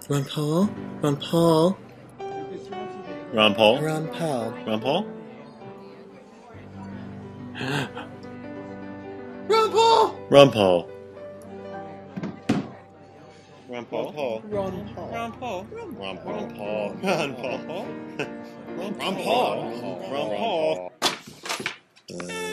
Ron Paul? Ron Paul? Ron Paul? Ron Paul? Ron Paul? Ron Paul! Ron Paul. Ron Paul? Ron Paul? Ron Paul? Ron Paul? Ron Paul? Ron Paul? Ron Paul? Ron Paul?